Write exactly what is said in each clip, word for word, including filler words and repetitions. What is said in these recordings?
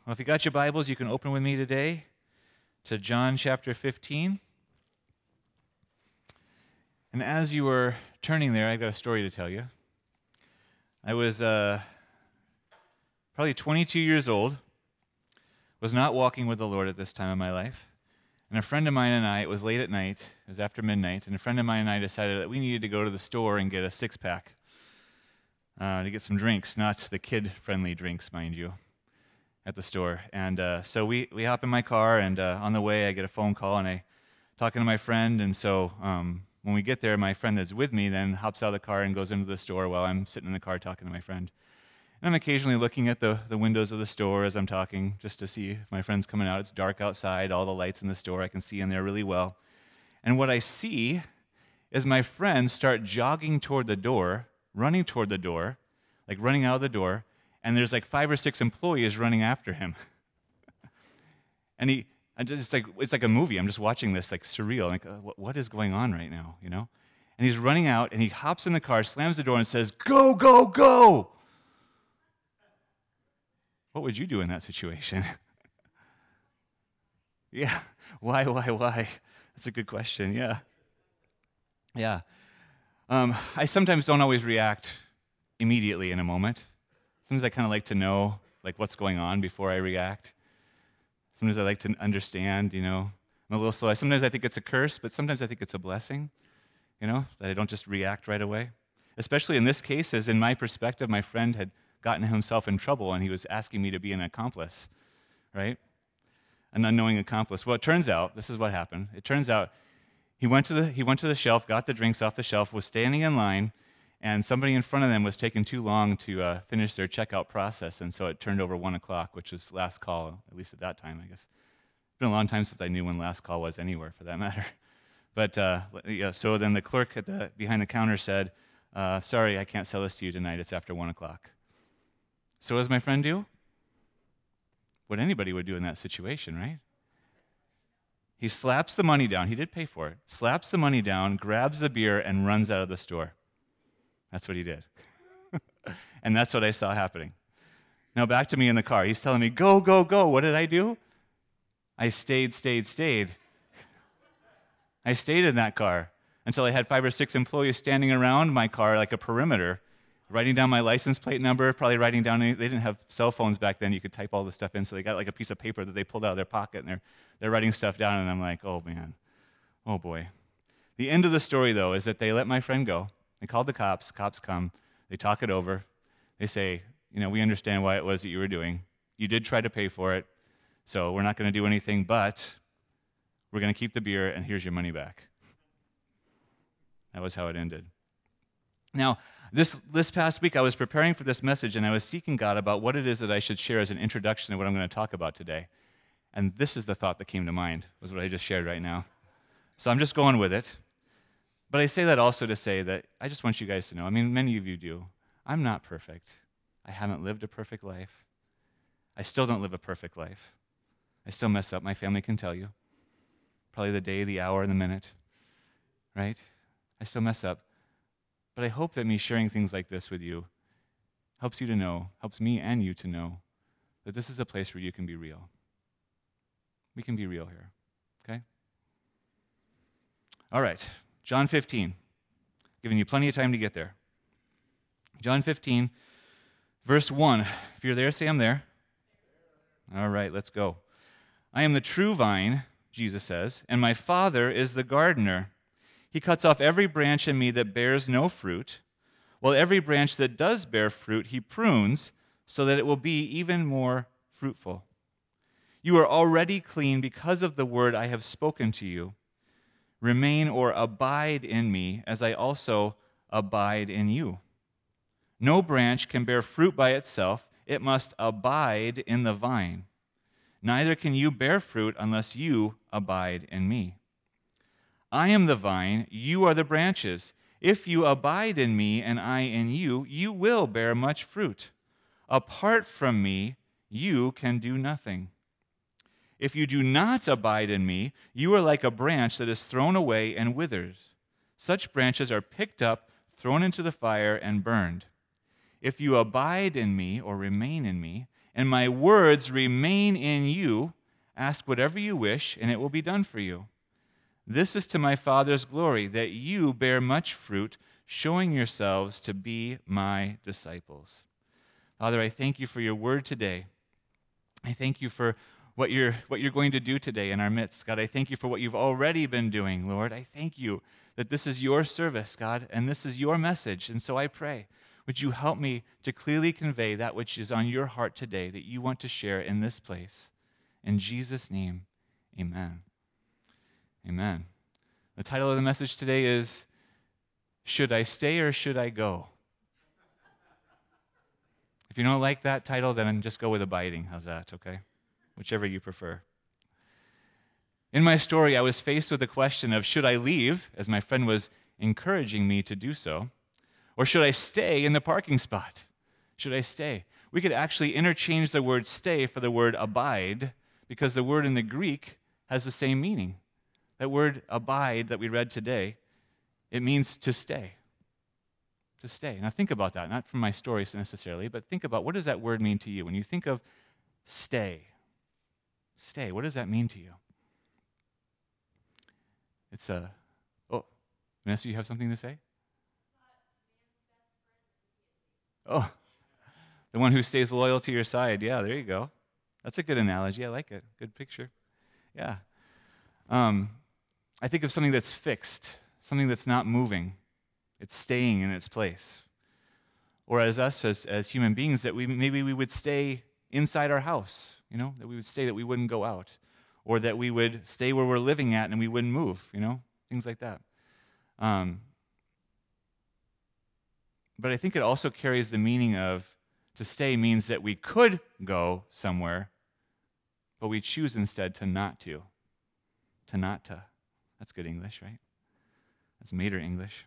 Well, if you got your Bibles, you can open with me today to John chapter fifteen. And as you were turning there, I've got a story to tell you. I was uh, probably twenty-two years old, was not walking with the Lord at this time of my life. And a friend of mine and I, it was late at night, it was after midnight, and a friend of mine and I decided that we needed to go to the store and get a six-pack uh, to get some drinks, not the kid-friendly drinks, mind you, at the store. And uh, so we, we hop in my car, and uh, on the way I get a phone call, and I talking to my friend, and so um, when we get there, my friend that's with me then hops out of the car and goes into the store while I'm sitting in the car talking to my friend. And I'm occasionally looking at the, the windows of the store as I'm talking, just to see if my friend's coming out. It's dark outside, all the lights in the store, I can see in there really well. And what I see is my friend start jogging toward the door, running toward the door, like running out of the door, and there's like five or six employees running after him. and he, I just like it's like a movie. I'm just watching this, like surreal. Like, uh, what, what is going on right now, you know? And he's running out, and he hops in the car, slams the door, and says, "Go, go, go!" What would you do in that situation? yeah. Why, why, why? That's a good question. Yeah. Yeah. Um, I sometimes don't always react immediately in a moment. Sometimes I kind of like to know like what's going on before I react. Sometimes I like to understand, you know. I'm a little slow. Sometimes I think it's a curse, but sometimes I think it's a blessing, you know, that I don't just react right away. Especially in this case, as in my perspective, my friend had gotten himself in trouble and he was asking me to be an accomplice, right? An unknowing accomplice. Well, it turns out, this is what happened. It turns out he went to the he went to the shelf, got the drinks off the shelf, was standing in line, and somebody in front of them was taking too long to uh, finish their checkout process, and so it turned over one o'clock, which was last call, at least at that time, I guess. It's been a long time since I knew when last call was anywhere, for that matter. But uh, yeah, so then the clerk at the behind the counter said, uh, "Sorry, I can't sell this to you tonight. It's after one o'clock." So what does my friend do? What anybody would do in that situation, right? He slaps the money down. He did pay for it. Slaps the money down, grabs the beer, and runs out of the store. That's what he did. And that's what I saw happening. Now back to me in the car. He's telling me, "Go, go, go." What did I do? I stayed, stayed, stayed. I stayed in that car until I had five or six employees standing around my car like a perimeter, writing down my license plate number, probably writing down, any, they didn't have cell phones back then, you could type all this stuff in, so they got like a piece of paper that they pulled out of their pocket, and they're, they're writing stuff down, and I'm like, oh man, oh boy. The end of the story, though, is that they let my friend go. They called the cops, cops come, they talk it over, they say, you know, we understand why it was that you were doing. You did try to pay for it, so we're not going to do anything, but we're going to keep the beer, and here's your money back. That was how it ended. Now, this, this past week, I was preparing for this message, and I was seeking God about what it is that I should share as an introduction to what I'm going to talk about today. And this is the thought that came to mind, was what I just shared right now. So I'm just going with it. But I say that also to say that I just want you guys to know, I mean, many of you do, I'm not perfect. I haven't lived a perfect life. I still don't live a perfect life. I still mess up. My family can tell you. Probably the day, the hour, and the minute, right? I still mess up. But I hope that me sharing things like this with you helps you to know, helps me and you to know, that this is a place where you can be real. We can be real here, okay? All right, John fifteen, giving you plenty of time to get there. John fifteen, verse one. If you're there, say I'm there. All right, let's go. I am the true vine, Jesus says, and my Father is the gardener. He cuts off every branch in me that bears no fruit, while every branch that does bear fruit he prunes, so that it will be even more fruitful. You are already clean because of the word I have spoken to you. Remain or abide in me, as I also abide in you. No branch can bear fruit by itself. It must abide in the vine. Neither can you bear fruit unless you abide in me. I am the vine, you are the branches. If you abide in me and I in you, you will bear much fruit. Apart from me, you can do nothing. If you do not abide in me, you are like a branch that is thrown away and withers. Such branches are picked up, thrown into the fire, and burned. If you abide in me or remain in me, and my words remain in you, ask whatever you wish, and it will be done for you. This is to my Father's glory, that you bear much fruit, showing yourselves to be my disciples. Father, I thank you for your word today. I thank you for what you're, what you're going to do today in our midst. God, I thank you for what you've already been doing, Lord. I thank you that this is your service, God, and this is your message. And so I pray, would you help me to clearly convey that which is on your heart today that you want to share in this place. In Jesus' name, amen. Amen. The title of the message today is, Should I Stay or Should I Go? If you don't like that title, then just go with abiding. How's that, okay? Whichever you prefer. In my story, I was faced with the question of, should I leave, as my friend was encouraging me to do so, or should I stay in the parking spot? Should I stay? We could actually interchange the word stay for the word abide, because the word in the Greek has the same meaning. That word abide that we read today, it means to stay. To stay. Now think about that, not from my story necessarily, but think about, what does that word mean to you? When you think of stay, stay, what does that mean to you? It's a, oh, Vanessa, you have something to say? Oh, the one who stays loyal to your side. Yeah, there you go. That's a good analogy. I like it. Good picture. Yeah. Um, I think of something that's fixed, something that's not moving. It's staying in its place. Or as us, as, as human beings, that we maybe we would stay inside our house, you know, that we would stay, that we wouldn't go out. Or that we would stay where we're living at and we wouldn't move, you know, things like that. Um, but I think it also carries the meaning of, to stay means that we could go somewhere, but we choose instead to not to. To not to. That's good English, right? That's Mater English.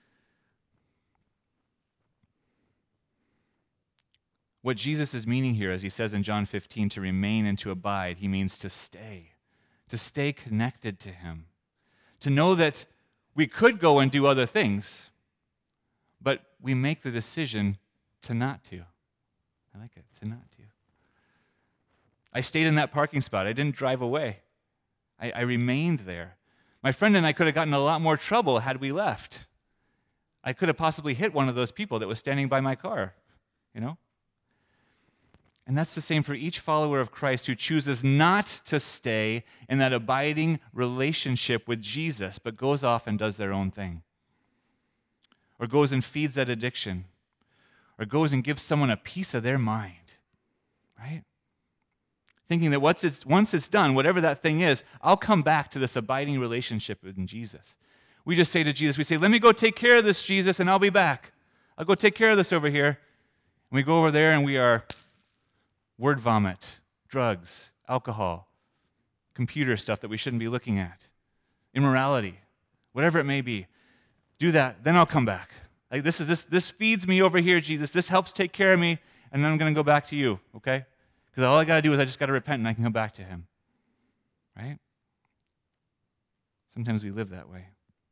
What Jesus is meaning here, as he says in John fifteen, to remain and to abide, he means to stay, to stay connected to him, to know that we could go and do other things, but we make the decision to not to. I like it, to not to. I stayed in that parking spot. I didn't drive away. I, I remained there. My friend and I could have gotten a lot more trouble had we left. I could have possibly hit one of those people that was standing by my car, you know? And that's the same for each follower of Christ who chooses not to stay in that abiding relationship with Jesus, but goes off and does their own thing. Or goes and feeds that addiction. Or goes and gives someone a piece of their mind. Right? Thinking that once it's, once it's done, whatever that thing is, I'll come back to this abiding relationship with Jesus. We just say to Jesus, we say, let me go take care of this, Jesus, and I'll be back. I'll go take care of this over here. And we go over there and we are word vomit, drugs, alcohol, computer stuff that we shouldn't be looking at, immorality, whatever it may be. Do that, then I'll come back. Like this is this this feeds me over here, Jesus. This helps take care of me, and then I'm going to go back to you, okay? Because all I got to do is I just got to repent and I can come back to him. Right? Sometimes we live that way.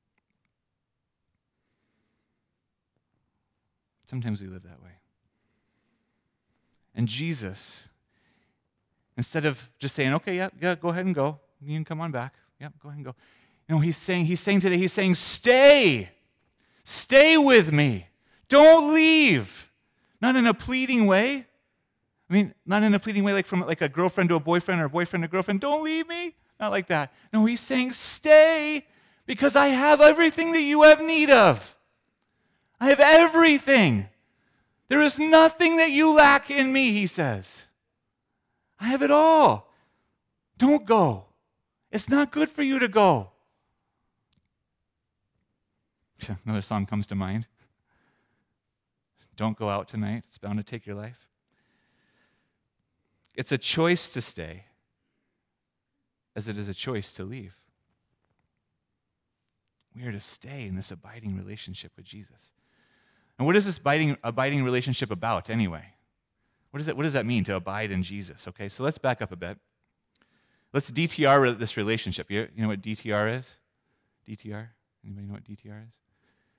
Sometimes we live that way. And Jesus, instead of just saying, okay, yeah, yeah, go ahead and go. You can come on back. Yeah, go ahead and go. You know, he's saying, he's saying today, he's saying, stay. Stay with me. Don't leave. Not in a pleading way. I mean, not in a pleading way like from like a girlfriend to a boyfriend or a boyfriend to a girlfriend. Don't leave me. Not like that. No, he's saying, stay because I have everything that you have need of. I have everything. There is nothing that you lack in me, he says. I have it all. Don't go. It's not good for you to go. Another song comes to mind. Don't go out tonight. It's bound to take your life. It's a choice to stay as it is a choice to leave. We are to stay in this abiding relationship with Jesus. And what is this abiding, abiding relationship about anyway? What, is that, what does that mean to abide in Jesus? Okay, so let's back up a bit. Let's D T R this relationship. You, you know what D T R is? D T R? Anybody know what D T R is?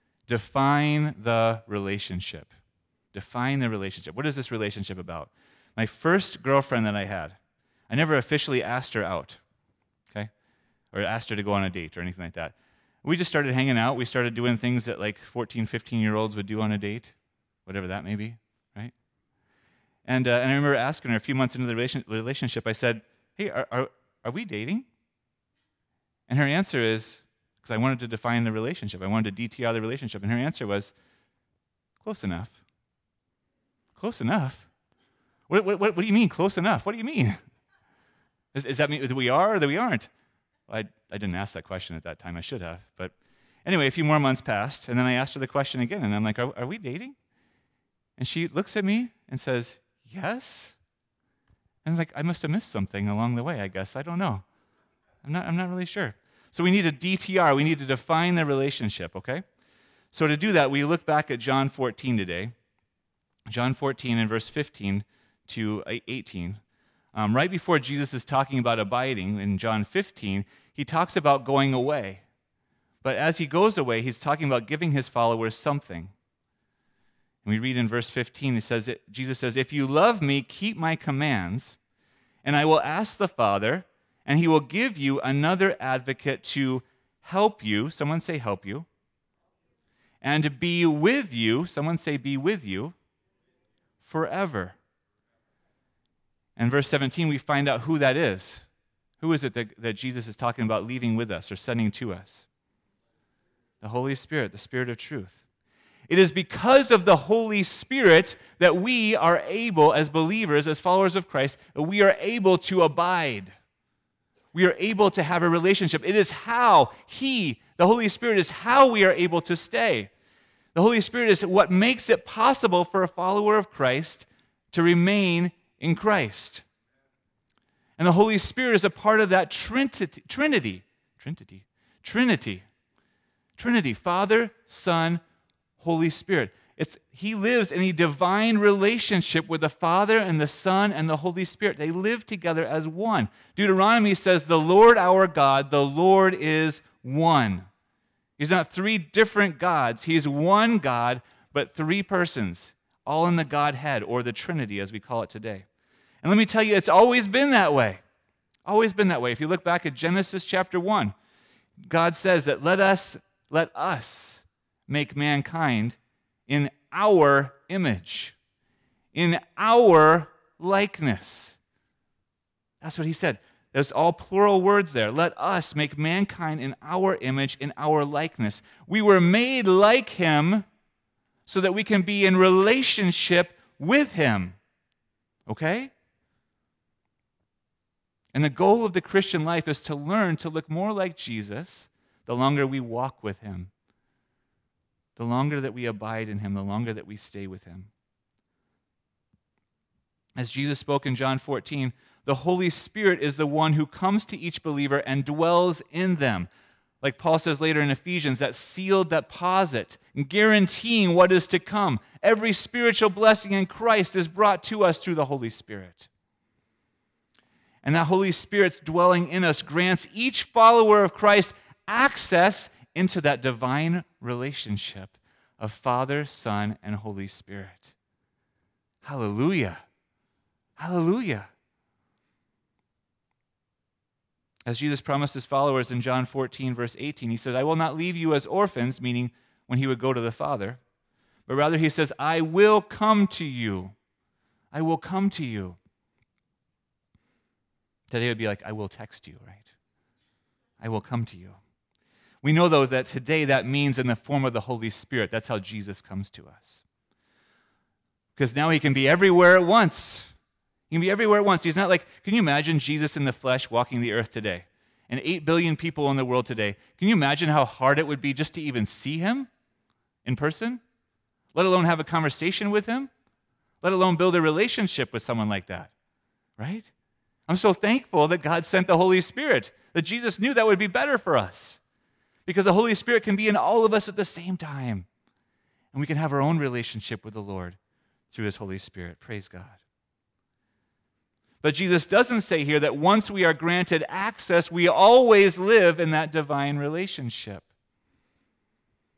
Define the relationship. Define the relationship. What is this relationship about? My first girlfriend that I had, I never officially asked her out, okay? Or asked her to go on a date or anything like that. We just started hanging out. We started doing things that like fourteen, fifteen-year-olds would do on a date, whatever that may be, right? And, uh, and I remember asking her a few months into the relation, relationship, I said, hey, are, are, are we dating? And her answer is, because I wanted to define the relationship, I wanted to D T R the relationship, and her answer was, close enough. Close enough? What, what, what, what do you mean, close enough? What do you mean? Does, does that mean that we are or that we aren't? Well, I, I didn't ask that question at that time. I should have. But anyway, a few more months passed, and then I asked her the question again, and I'm like, are, are we dating? And she looks at me and says, yes. And it's like, I must have missed something along the way, I guess. I don't know. I'm not, I'm not really sure. So we need a D T R. We need to define the relationship, okay? So to do that, we look back at John fourteen today. John fourteen and verse fifteen to eighteen. Um, right before Jesus is talking about abiding in John fifteen, he talks about going away. But as he goes away, he's talking about giving his followers something. And we read in verse fifteen, he says, Jesus says, if you love me, keep my commands, and I will ask the Father, and he will give you another advocate to help you. Someone say help you. And to be with you. Someone say be with you forever. And verse seventeen, we find out who that is. Who is it that, that Jesus is talking about leaving with us or sending to us? The Holy Spirit, the Spirit of truth. It is because of the Holy Spirit that we are able, as believers, as followers of Christ, that we are able to abide. We are able to have a relationship. It is how He, the Holy Spirit, is how we are able to stay. The Holy Spirit is what makes it possible for a follower of Christ to remain in Christ. And the Holy Spirit is a part of that Trinity, Trinity, Trinity, Trinity, Trinity, Father, Son, Holy Spirit. It's, he lives in a divine relationship with the Father and the Son and the Holy Spirit. They live together as one. Deuteronomy says, the Lord our God, the Lord is one. He's not three different gods. He's one God, but three persons, all in the Godhead, or the Trinity as we call it today. And let me tell you, it's always been that way. Always been that way. If you look back at Genesis chapter one, God says that let us, let us make mankind in our image, in our likeness. That's what he said. There's all plural words there. Let us make mankind in our image, in our likeness. We were made like him so that we can be in relationship with him. Okay? And the goal of the Christian life is to learn to look more like Jesus the longer we walk with him. The longer that we abide in him, the longer that we stay with him. As Jesus spoke in John fourteen, the Holy Spirit is the one who comes to each believer and dwells in them. Like Paul says later in Ephesians, that sealed deposit, guaranteeing what is to come. Every spiritual blessing in Christ is brought to us through the Holy Spirit. And that Holy Spirit's dwelling in us grants each follower of Christ access into that divine relationship of Father, Son, and Holy Spirit. Hallelujah. Hallelujah. As Jesus promised his followers in John fourteen, verse eighteen, he said, I will not leave you as orphans, meaning when he would go to the Father, but rather he says, I will come to you. I will come to you. Today it would be like, I will text you, right? I will come to you. We know, though, that today that means in the form of the Holy Spirit. That's how Jesus comes to us. Because now he can be everywhere at once. He can be everywhere at once. He's not like, can you imagine Jesus in the flesh walking the earth today? And eight billion people in the world today. Can you imagine how hard it would be just to even see him in person? Let alone have a conversation with him? Let alone build a relationship with someone like that, right? I'm so thankful that God sent the Holy Spirit, that Jesus knew that would be better for us. Because the Holy Spirit can be in all of us at the same time. And we can have our own relationship with the Lord through his Holy Spirit. Praise God. But Jesus doesn't say here that once we are granted access, we always live in that divine relationship.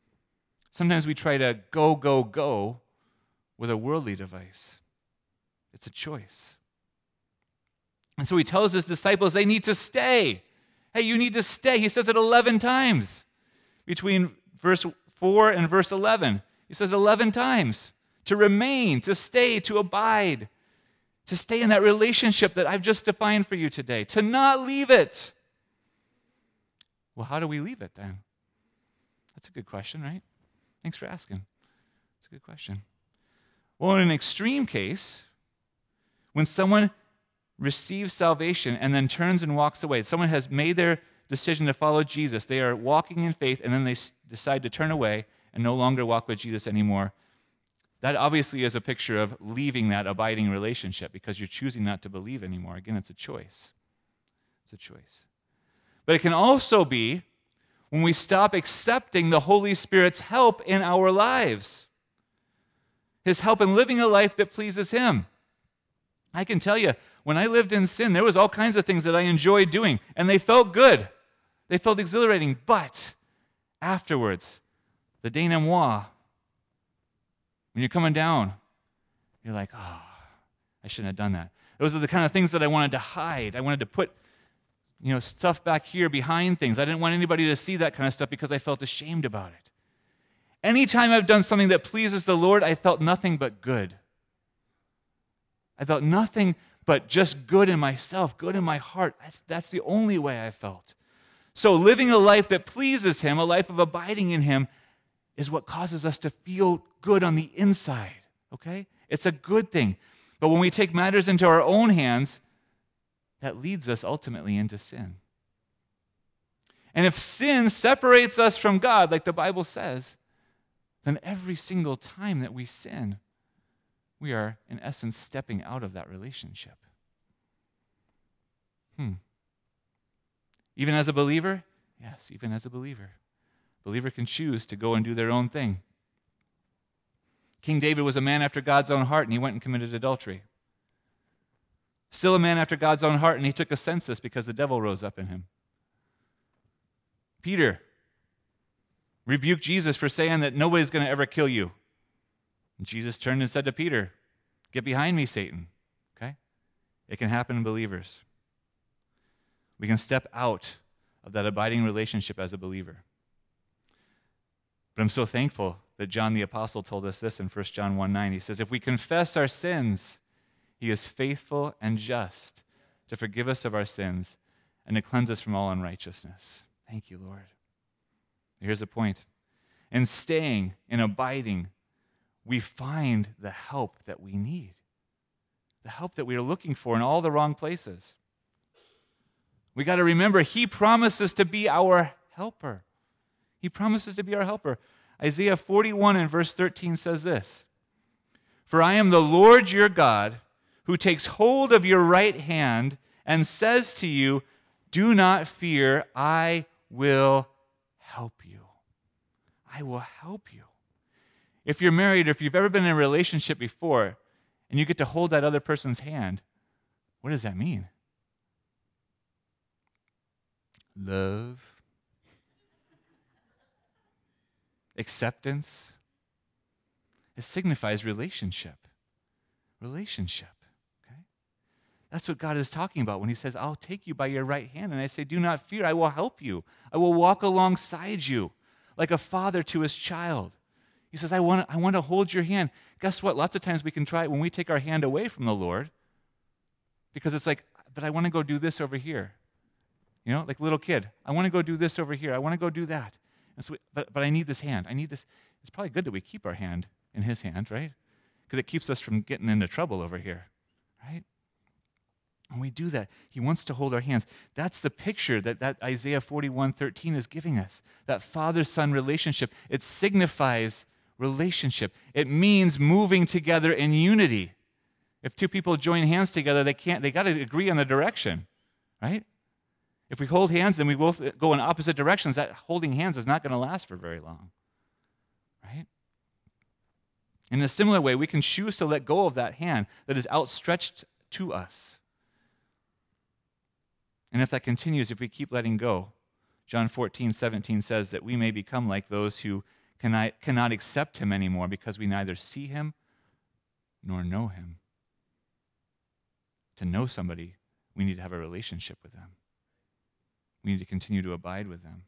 Sometimes we try to go, go, go with a worldly device. It's a choice. And so he tells his disciples they need to stay. Hey, you need to stay. He says it eleven times between verse four and verse eleven. He says it eleven times. To remain, to stay, to abide, to stay in that relationship that I've just defined for you today, to not leave it. Well, how do we leave it then? That's a good question, right? Thanks for asking. It's a good question. Well, in an extreme case, when someone receives salvation and then turns and walks away, someone has made their decision to follow Jesus, they are walking in faith, and then they s- decide to turn away and no longer walk with Jesus anymore. That obviously is a picture of leaving that abiding relationship because you're choosing not to believe anymore. Again, it's a choice. It's a choice. But it can also be when we stop accepting the Holy Spirit's help in our lives, His help in living a life that pleases Him. I can tell you, when I lived in sin, there was all kinds of things that I enjoyed doing, and they felt good. They felt exhilarating, but afterwards, the denouement, when you're coming down, you're like, oh, I shouldn't have done that. Those are the kind of things that I wanted to hide. I wanted to put, you know, stuff back here behind things. I didn't want anybody to see that kind of stuff because I felt ashamed about it. Anytime I've done something that pleases the Lord, I felt nothing but good. I felt nothing but just good in myself, good in my heart. That's, that's the only way I felt. So living a life that pleases Him, a life of abiding in Him, is what causes us to feel good on the inside, okay? It's a good thing. But when we take matters into our own hands, that leads us ultimately into sin. And if sin separates us from God, like the Bible says, then every single time that we sin, we are, in essence, stepping out of that relationship. Hmm. Even as a believer? Yes, even as a believer. Believer can choose to go and do their own thing. King David was a man after God's own heart, and he went and committed adultery. Still a man after God's own heart, and he took a census because the devil rose up in him. Peter rebuked Jesus for saying that nobody's going to ever kill you. And Jesus turned and said to Peter, "Get behind me, Satan." Okay? It can happen in believers. We can step out of that abiding relationship as a believer. But I'm so thankful that John the Apostle told us this in First John one nine. He says, if we confess our sins, He is faithful and just to forgive us of our sins and to cleanse us from all unrighteousness. Thank you, Lord. Here's the point. In staying, in abiding, we find the help that we need, the help that we are looking for in all the wrong places. We got to remember, He promises to be our helper. He promises to be our helper. Isaiah forty-one and verse thirteen says this, "For I am the Lord your God, who takes hold of your right hand and says to you, 'Do not fear, I will help you.'" I will help you. If you're married or if you've ever been in a relationship before and you get to hold that other person's hand, what does that mean? Love. Acceptance. It signifies relationship. Relationship. Okay? That's what God is talking about when He says, I'll take you by your right hand. And I say, do not fear, I will help you. I will walk alongside you like a father to his child. He says, I want, I want to hold your hand. Guess what? Lots of times we can try it when we take our hand away from the Lord because it's like, but I want to go do this over here. You know, like a little kid. I want to go do this over here. I want to go do that. And so we, but, but I need this hand. I need this. It's probably good that we keep our hand in His hand, right? Because it keeps us from getting into trouble over here, right? And we do that. He wants to hold our hands. That's the picture that, that Isaiah forty-one thirteen is giving us, that father-son relationship. It signifies relationship. It means moving together in unity. If two people join hands together, they can't, they got to agree on the direction, right? If we hold hands and we both go in opposite directions, that holding hands is not going to last for very long, right? In a similar way, we can choose to let go of that hand that is outstretched to us. And if that continues, if we keep letting go, John fourteen seventeen says that we may become like those who cannot, cannot accept Him anymore because we neither see Him nor know Him. to know somebody, we need to have a relationship with them. We need to continue to abide with them.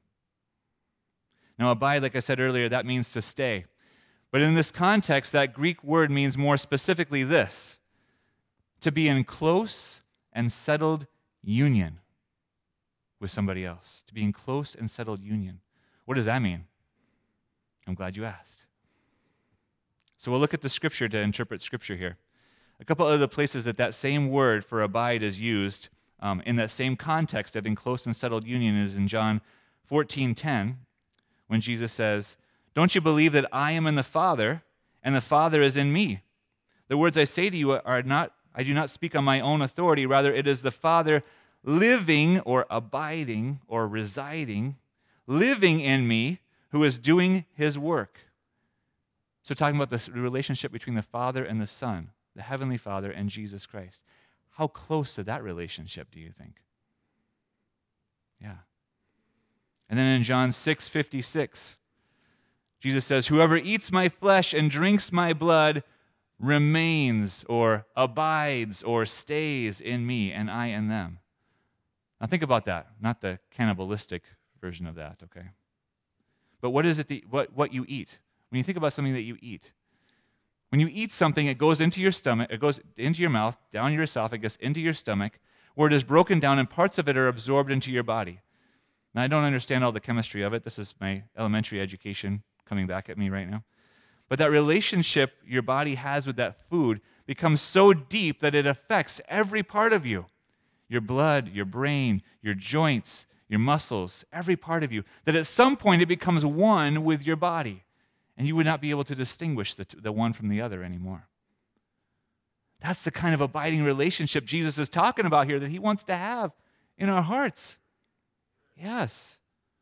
Now, abide, like I said earlier, that means to stay. But in this context, that Greek word means more specifically this: to be in close and settled union with somebody else. To be in close and settled union. What does that mean? I'm glad you asked. So we'll look at the scripture to interpret scripture here. A couple other places that that same word for abide is used um, in that same context of in close and settled union is in John fourteen ten, when Jesus says, "Don't you believe that I am in the Father, and the Father is in me? The words I say to you are not, I do not speak on my own authority. Rather, it is the Father living or abiding or residing, living in me, who is doing his work." So talking about this relationship between the Father and the Son, the Heavenly Father and Jesus Christ. How close to that relationship do you think? Yeah. And then in John six fifty-six, Jesus says, "Whoever eats my flesh and drinks my blood remains or abides or stays in me, and I in them." Now think about that, not the cannibalistic version of that, okay? But what is it that, what, what you eat? When you think about something that you eat, when you eat something, it goes into your stomach, it goes into your mouth, down your esophagus, into your stomach, where it is broken down and parts of it are absorbed into your body. Now, I don't understand all the chemistry of it. This is my elementary education coming back at me right now. But that relationship your body has with that food becomes so deep that it affects every part of you. Your blood, your brain, your joints, your muscles, every part of you. That at some point it becomes one with your body. And you would not be able to distinguish the, the one from the other anymore. That's the kind of abiding relationship Jesus is talking about here that he wants to have in our hearts. Yes.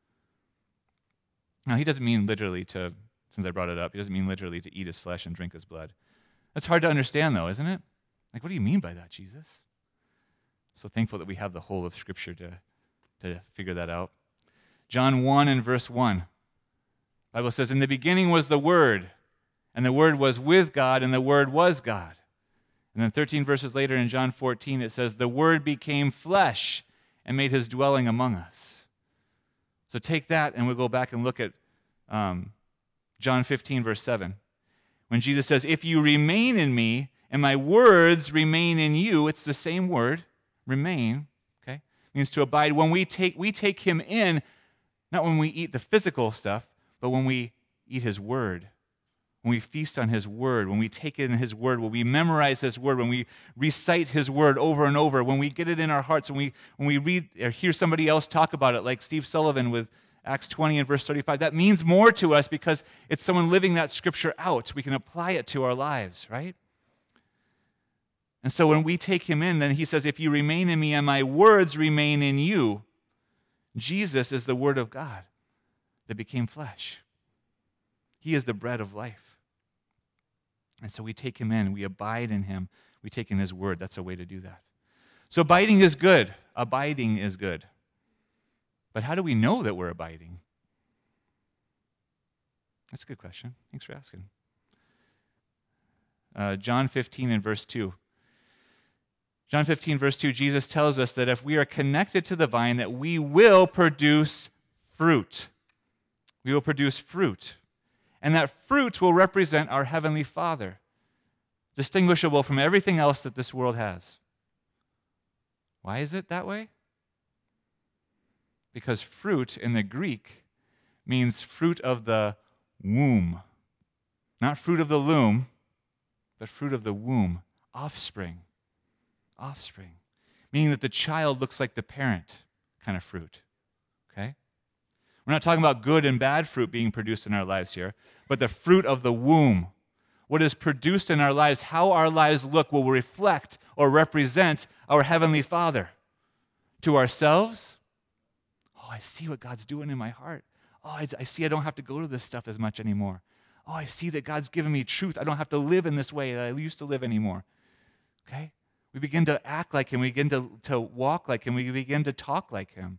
Now, he doesn't mean literally to, since I brought it up, he doesn't mean literally to eat his flesh and drink his blood. That's hard to understand, though, isn't it? Like, what do you mean by that, Jesus? I'm so thankful that we have the whole of Scripture to, to figure that out. John one and verse one. The Bible says, "In the beginning was the Word, and the Word was with God, and the Word was God." And then thirteen verses later in John fourteen, it says, "The Word became flesh and made his dwelling among us." So take that, and we'll go back and look at um, John fifteen, verse seven. When Jesus says, "If you remain in me, and my words remain in you," it's the same word, remain, okay? It means to abide. When we take, we take him in, not when we eat the physical stuff, but when we eat his word, when we feast on his word, when we take in his word, when we memorize his word, when we recite his word over and over, when we get it in our hearts, when we when we read or hear somebody else talk about it, like Steve Sullivan with Acts twenty and verse thirty-five, that means more to us because it's someone living that scripture out. We can apply it to our lives, right? And so when we take him in, then he says, "If you remain in me and my words remain in you," Jesus is the word of God that became flesh. He is the bread of life. And so we take him in, we abide in him, we take in his word. That's a way to do that. So abiding is good. Abiding is good. But how do we know that we're abiding? That's a good question. Thanks for asking. Uh, John fifteen and verse two. John fifteen, verse two, Jesus tells us that if we are connected to the vine, that we will produce fruit. We will produce fruit. And that fruit will represent our Heavenly Father, distinguishable from everything else that this world has. Why is it that way? Because fruit in the Greek means fruit of the womb. Not fruit of the loom, but fruit of the womb, offspring. Offspring. Meaning that the child looks like the parent kind of fruit. Okay? We're not talking about good and bad fruit being produced in our lives here, but the fruit of the womb. What is produced in our lives, how our lives look, will reflect or represent our Heavenly Father. To ourselves, oh, I see what God's doing in my heart. Oh, I, I see I don't have to go to this stuff as much anymore. Oh, I see that God's given me truth. I don't have to live in this way that I used to live anymore. Okay? We begin to act like him. We begin to, to walk like him. We begin to talk like him.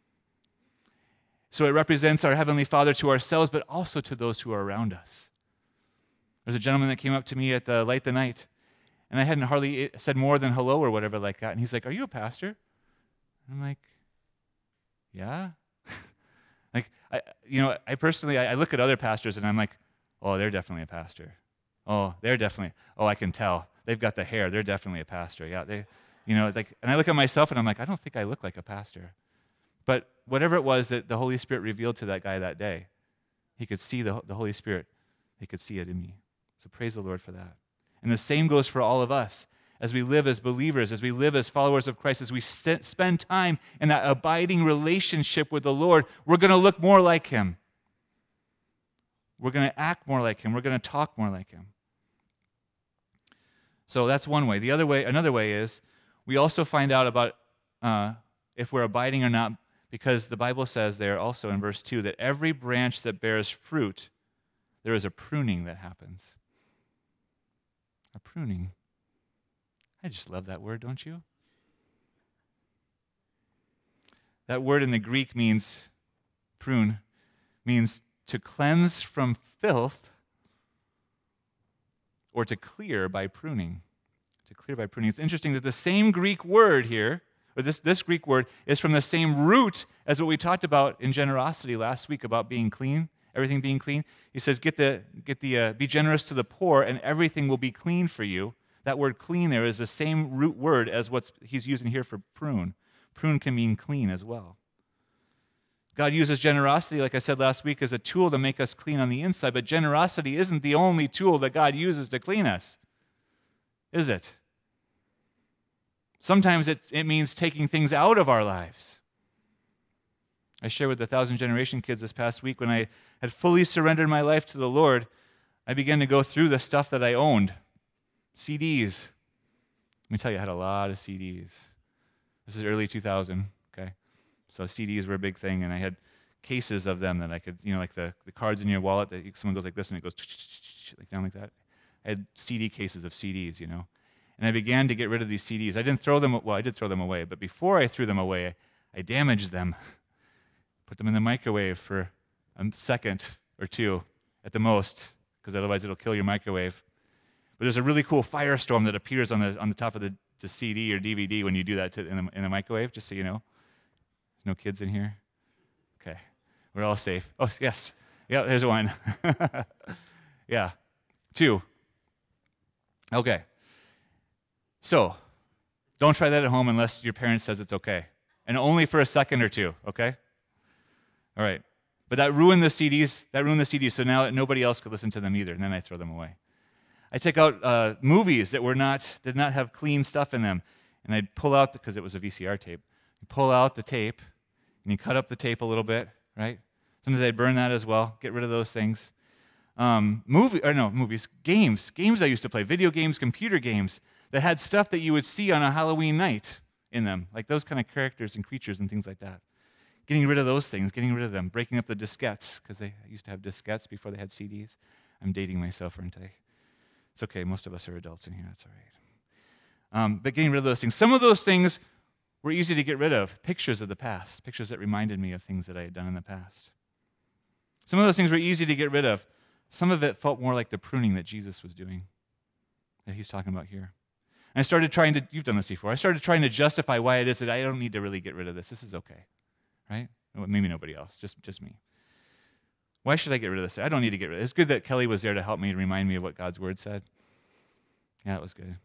So it represents our Heavenly Father to ourselves, but also to those who are around us. There's a gentleman that came up to me at the Light the Night, And I hadn't hardly said more than hello or whatever like that. And he's like, "Are you a pastor?" And I'm like, "Yeah." Like, I, you know, I personally, I, I look at other pastors and I'm like, "Oh, they're definitely a pastor. Oh, they're definitely, oh, I can tell. They've got the hair. They're definitely a pastor." Yeah, they, you know, like, and I look at myself and I'm like, I don't think I look like a pastor. But whatever it was that the Holy Spirit revealed to that guy that day, he could see the, the Holy Spirit. He could see it in me. So praise the Lord for that. And the same goes for all of us. As we live as believers, as we live as followers of Christ, as we st- spend time in that abiding relationship with the Lord, we're going to look more like him. We're going to act more like him. We're going to talk more like him. So that's one way. The other way, another way is we also find out about uh, if we're abiding or not, because the Bible says there also in verse two that every branch that bears fruit, there is a pruning that happens. A pruning. I just love that word, don't you? That word in the Greek means, prune, means to cleanse from filth or to clear by pruning. To clear by pruning. It's interesting that the same Greek word here, or this, this Greek word, is from the same root as what we talked about in generosity last week about being clean, everything being clean. He says, get the, get the, uh, be generous to the poor and everything will be clean for you. That word clean there is the same root word as what he's using here for prune. Prune can mean clean as well. God uses generosity, like I said last week, as a tool to make us clean on the inside, but generosity isn't the only tool that God uses to clean us, is it? Sometimes it, it means taking things out of our lives. I shared with the Thousand Generation kids this past week when I had fully surrendered my life to the Lord, I began to go through the stuff that I owned. C Ds. Let me tell you, I had a lot of C Ds. This is early two thousand, okay? So C Ds were a big thing, and I had cases of them that I could, you know, like the, the cards in your wallet that someone goes like this and it goes like down like that. I had C D cases of C Ds, you know. And I began to get rid of these C Ds. I didn't throw them, well, I did throw them away, but before I threw them away, I damaged them. Put them in the microwave for a second or two at the most, because otherwise it'll kill your microwave. But there's a really cool firestorm that appears on the on the top of the, the C D or D V D when you do that to, in, the, in the microwave, just so you know. No kids in here? Okay. We're all safe. Oh, yes. Yeah, there's one. Yeah. Two. Okay. So, don't try that at home unless your parent says it's okay. And only for a second or two, okay? All right. But that ruined the C Ds. That ruined the C Ds, so now nobody else could listen to them either, and then I throw them away. I take out uh, movies that were not did not have clean stuff in them, and I'd pull out, because it was a V C R tape, you pull out the tape, and you cut up the tape a little bit, right? Sometimes I'd burn that as well, get rid of those things. Um, movie, or no, movies, games. Games I used to play, video games, computer games, that had stuff that you would see on a Halloween night in them, like those kind of characters and creatures and things like that. Getting rid of those things, getting rid of them, breaking up the diskettes, because they used to have diskettes before they had C Ds. I'm dating myself, aren't I? It's okay, most of us are adults in here, that's all right. Um, but getting rid of those things. Some of those things were easy to get rid of. Pictures of the past, pictures that reminded me of things that I had done in the past. Some of those things were easy to get rid of. Some of it felt more like the pruning that Jesus was doing, that he's talking about here. And I started trying to, you've done this before, I started trying to justify why it is that I don't need to really get rid of this. This is okay, right? Well, maybe nobody else, just, just me. Why should I get rid of this? I don't need to get rid of it. It's good that Kelly was there to help me to remind me of what God's word said. Yeah, it was good.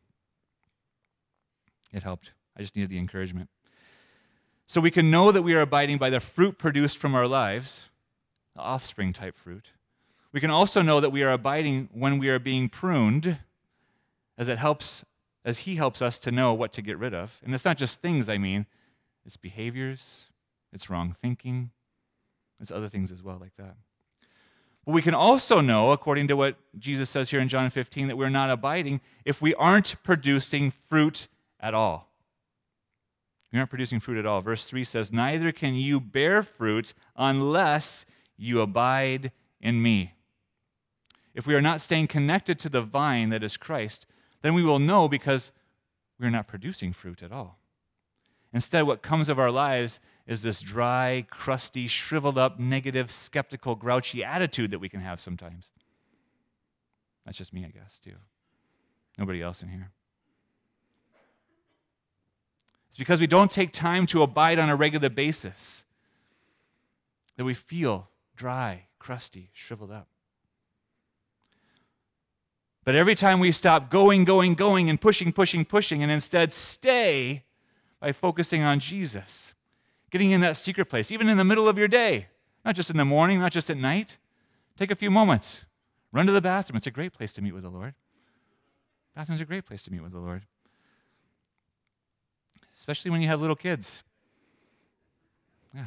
It helped. I just needed the encouragement. So we can know that we are abiding by the fruit produced from our lives, the offspring type fruit. We can also know that we are abiding when we are being pruned, as it helps, as he helps us to know what to get rid of. And it's not just things, I mean, it's behaviors, it's wrong thinking, it's other things as well like that. But we can also know, according to what Jesus says here in John fifteen, that we're not abiding if we aren't producing fruit at all. We aren't producing fruit at all. Verse three says, "Neither can you bear fruit unless you abide in me." If we are not staying connected to the vine that is Christ, then we will know because we are not producing fruit at all. Instead, what comes of our lives is this dry, crusty, shriveled up, negative, skeptical, grouchy attitude that we can have sometimes. That's just me, I guess, too. Nobody else in here. It's because we don't take time to abide on a regular basis that we feel dry, crusty, shriveled up. But every time we stop going, going, going, and pushing, pushing, pushing, and instead stay by focusing on Jesus, getting in that secret place, even in the middle of your day, not just in the morning, not just at night, take a few moments. Run to the bathroom. It's a great place to meet with the Lord. Bathroom's a great place to meet with the Lord. Especially when you have little kids. Yeah.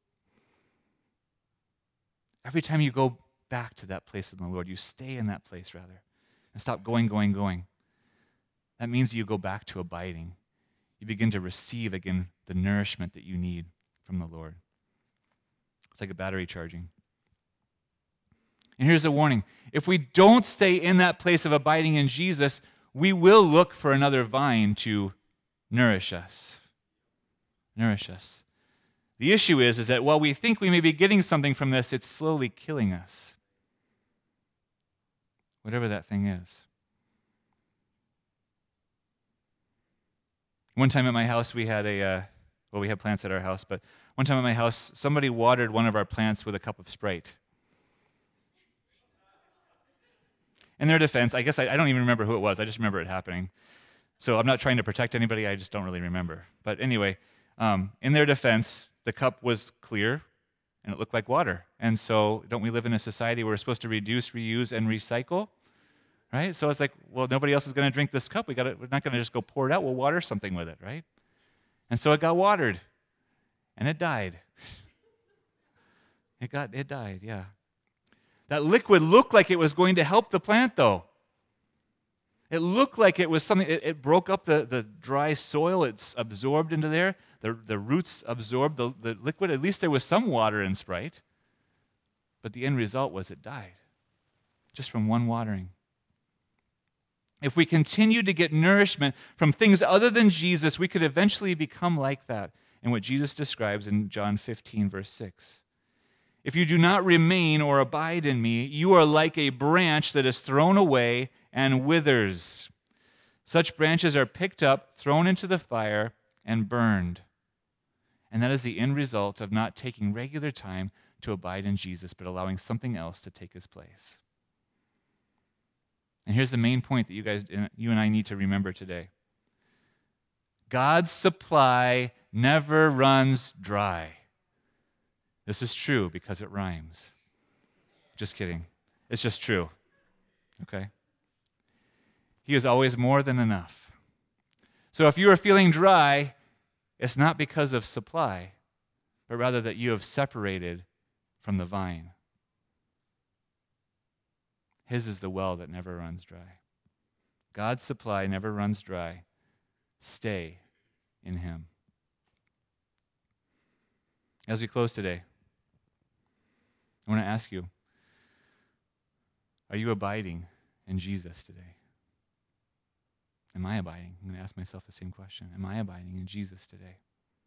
Every time you go back to that place in the Lord, you stay in that place rather, and stop going, going, going. That means you go back to abiding. You begin to receive again the nourishment that you need from the Lord. It's like a battery charging. And here's the warning. If we don't stay in that place of abiding in Jesus, we will look for another vine to nourish us. Nourish us. The issue is, is that while we think we may be getting something from this, it's slowly killing us. Whatever that thing is. One time at my house, we had a, uh, well, we had plants at our house, but one time at my house, somebody watered one of our plants with a cup of Sprite. In their defense, I guess I, I don't even remember who it was. I just remember it happening. So I'm not trying to protect anybody. I just don't really remember. But anyway, um, in their defense, the cup was clear, and it looked like water. And so don't we live in a society where we're supposed to reduce, reuse, and recycle? Right? So it's like, well, nobody else is going to drink this cup. We got we're not going to just go pour it out. We'll water something with it, right? And so it got watered, and it died. It got it died, yeah. That liquid looked like it was going to help the plant, though. It looked like it was something, it, it broke up the, the dry soil, it's absorbed into there, the, the roots absorbed the, the liquid. At least there was some water in Sprite. But the end result was it died, just from one watering. If we continue to get nourishment from things other than Jesus, we could eventually become like that in what Jesus describes in John fifteen, verse six. If you do not remain or abide in me, you are like a branch that is thrown away and withers. Such branches are picked up, thrown into the fire, and burned. And that is the end result of not taking regular time to abide in Jesus, but allowing something else to take his place. And here's the main point that you guys, you and I need to remember today. God's supply never runs dry. This is true because it rhymes. Just kidding. It's just true. Okay? He is always more than enough. So if you are feeling dry, it's not because of supply, but rather that you have separated from the vine. His is the well that never runs dry. God's supply never runs dry. Stay in him. As we close today, I want to ask you, are you abiding in Jesus today? Am I abiding? I'm going to ask myself the same question. Am I abiding in Jesus today?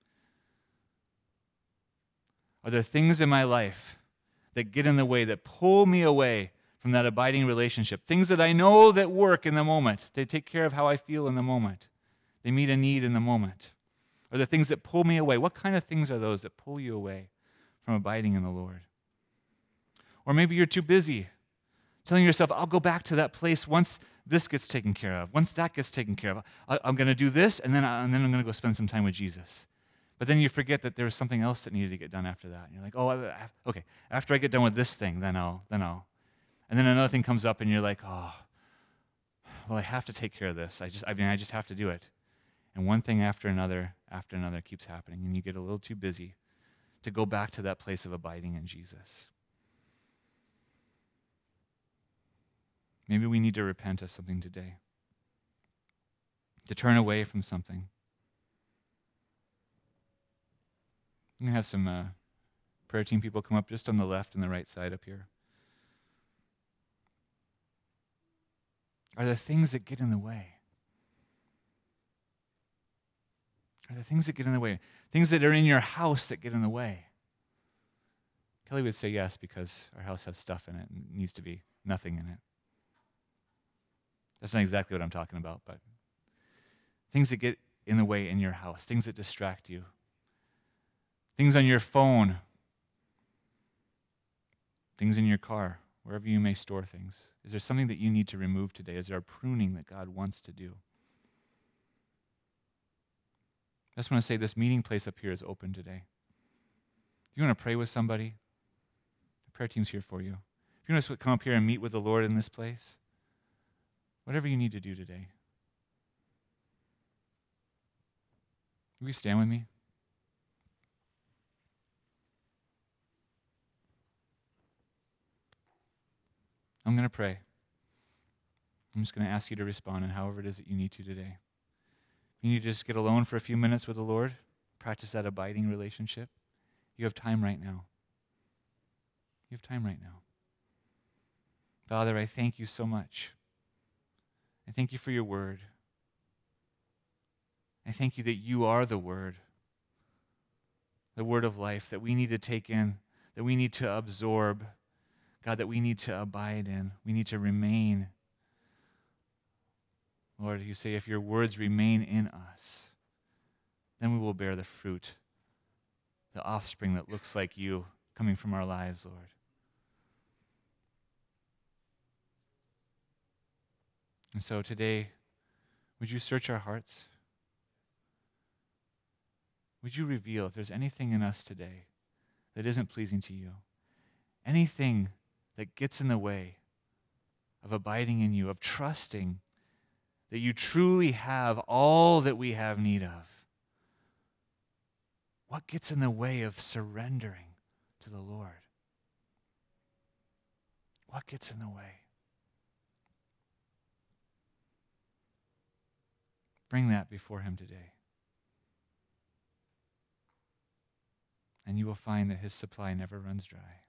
Are there things in my life that get in the way, that pull me away from that abiding relationship? Things that I know that work in the moment. They take care of how I feel in the moment. They meet a need in the moment. Are there things that pull me away? What kind of things are those that pull you away from abiding in the Lord? Or maybe you're too busy telling yourself, I'll go back to that place once this gets taken care of, once that gets taken care of. I, I'm going to do this, and then, I, and then I'm going to go spend some time with Jesus. But then you forget that there was something else that needed to get done after that. And you're like, oh, I, I, okay, after I get done with this thing, then I'll, then I'll. And then another thing comes up, and you're like, oh, well, I have to take care of this. I just, I mean, I just have to do it. And one thing after another, after another keeps happening, and you get a little too busy to go back to that place of abiding in Jesus. Maybe we need to repent of something today, to turn away from something. I'm going to have some uh, prayer team people come up just on the left and the right side up here. Are there things that get in the way? Are there things that get in the way? Things that are in your house that get in the way? Kelly would say yes, because our house has stuff in it and needs to be nothing in it. That's not exactly what I'm talking about, but things that get in the way in your house, things that distract you, things on your phone, things in your car, wherever you may store things. Is there something that you need to remove today? Is there a pruning that God wants to do? I just want to say this meeting place up here is open today. If you want to pray with somebody, the prayer team's here for you. If you want to come up here and meet with the Lord in this place, whatever you need to do today. Will you stand with me? I'm going to pray. I'm just going to ask you to respond in however it is that you need to today. If you need to just get alone for a few minutes with the Lord, practice that abiding relationship, you have time right now. You have time right now. Father, I thank you so much. I thank you for your word. I thank you that you are the word, the word of life that we need to take in, that we need to absorb, God, that we need to abide in. We need to remain. Lord, you say if your words remain in us, then we will bear the fruit, the offspring that looks like you coming from our lives, Lord. And so today, would you search our hearts? Would you reveal if there's anything in us today that isn't pleasing to you? Anything that gets in the way of abiding in you, of trusting that you truly have all that we have need of? What gets in the way of surrendering to the Lord? What gets in the way? Bring that before him today. And you will find that his supply never runs dry.